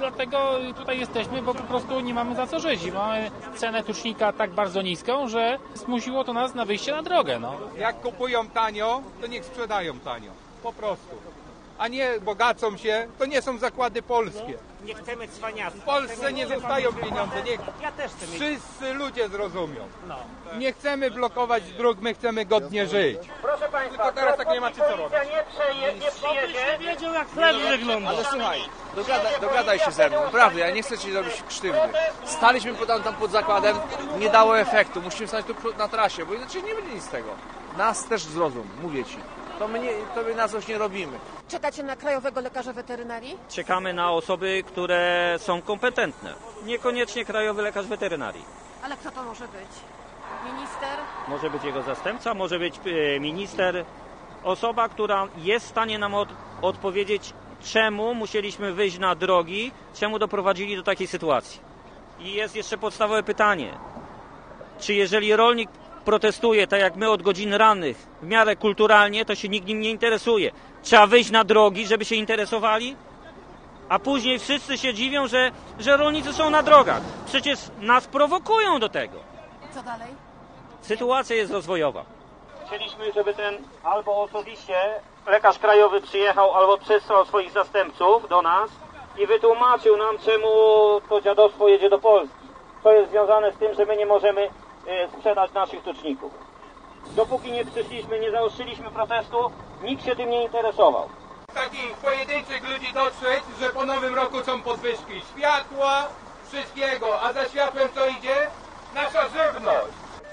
dlatego tutaj jesteśmy, bo po prostu nie mamy za co żyć. I mamy cenę tucznika tak bardzo niską, że zmusiło to nas na wyjście na drogę. No. Jak kupują tanio, to niech sprzedają tanio. Po prostu. A nie bogacą się, to nie są zakłady polskie. Nie chcemy cwaniactwa. W Polsce nie zostają pieniądze. Niech Ja też chcę mieć. wszyscy ludzie zrozumią. Nie chcemy blokować dróg, my chcemy godnie żyć. Proszę Państwa, Tylko teraz tak nie ma czy co robić. nie przyjedzie. Wiedział, jak chleb wygląda. Ale słuchaj, dogadaj się ze mną, naprawdę, ja nie chcę ci robić krzywdy. Staliśmy tam pod zakładem, nie dało efektu, musimy stać tu na trasie, bo inaczej nie będzie nic z tego. Nas też zrozum, mówię ci. To my na coś nie robimy. Czekacie na krajowego lekarza weterynarii? Czekamy na osoby, które są kompetentne. Niekoniecznie krajowy lekarz weterynarii. Ale kto to może być? Minister? Może być jego zastępca, może być minister. Osoba, która jest w stanie nam odpowiedzieć, czemu musieliśmy wyjść na drogi, czemu doprowadzili do takiej sytuacji. I jest jeszcze podstawowe pytanie. Czy jeżeli rolnik protestuje, tak jak my od godzin rannych, w miarę kulturalnie, to się nikt nim nie interesuje. Trzeba wyjść na drogi, żeby się interesowali, a później wszyscy się dziwią, że rolnicy są na drogach. Przecież nas prowokują do tego. Co dalej? Sytuacja jest rozwojowa. Chcieliśmy, żeby ten albo osobiście lekarz krajowy przyjechał, albo przysłał swoich zastępców do nas i wytłumaczył nam, czemu to dziadostwo jedzie do Polski. To jest związane z tym, że my nie możemy sprzedać naszych tuczników. Dopóki nie przyszliśmy, nie zaostrzyliśmy protestu, nikt się tym nie interesował. Takich pojedynczych ludzi dotrzeć, że po nowym roku są podwyżki światła, wszystkiego, a za światłem co idzie? Nasza żywność.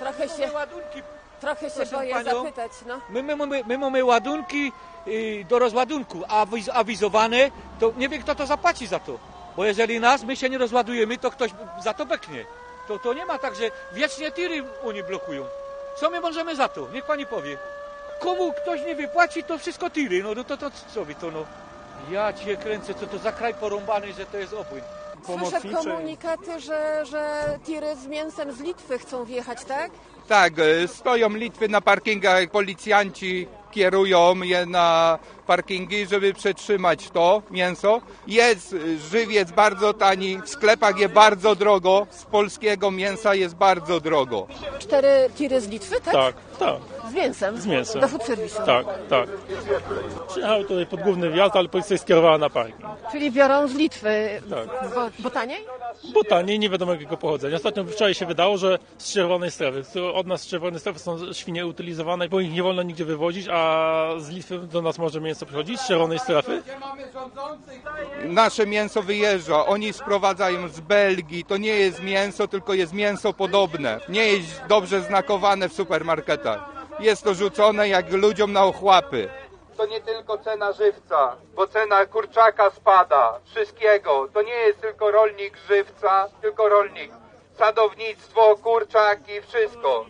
Trochę się boję zapytać, no. My mamy ładunki do rozładunku, a awizowane, to nie wiem kto to zapłaci za to. Bo jeżeli my się nie rozładujemy, to ktoś za to beknie. To nie ma tak, że wiecznie tiry oni blokują. Co my możemy za to? Niech pani powie. Komu ktoś nie wypłaci, to wszystko tiry. No to co wy to no? Ja cię kręcę, co to za kraj porąbany, że to jest obłęd. Słyszę komunikaty, że tiry z mięsem z Litwy chcą wjechać, tak? Tak, stoją Litwy na parkingach, policjanci kierują je na parkingi, żeby przetrzymać to mięso. Jest żywiec bardzo tani, w sklepach jest bardzo drogo, z polskiego mięsa jest bardzo drogo. 4 tiry z Litwy, tak? Tak. Z mięsem? Z mięsem. Do food serwisu? Tak. Przyjechały tutaj pod główny wjazd, ale policja jest skierowała na parking. Czyli biorą z Litwy, Tak. bo taniej? Bo taniej, nie wiadomo jakiego pochodzenia. Ostatnio wczoraj się wydało, że z czerwonej strefy. Od nas z czerwonej strefy są świnie utylizowane, bo ich nie wolno nigdzie wywozić, a z Litwy do nas może mięso przychodzić z czerwonej strefy. Nasze mięso wyjeżdża, oni sprowadzają z Belgii, to nie jest mięso, tylko jest mięso podobne. Nie jest dobrze znakowane w supermarketach. Jest to rzucone jak ludziom na ochłapy. To nie tylko cena żywca, bo cena kurczaka spada, wszystkiego. To nie jest tylko rolnik żywca, tylko rolnik. Sadownictwo, kurczaki, wszystko.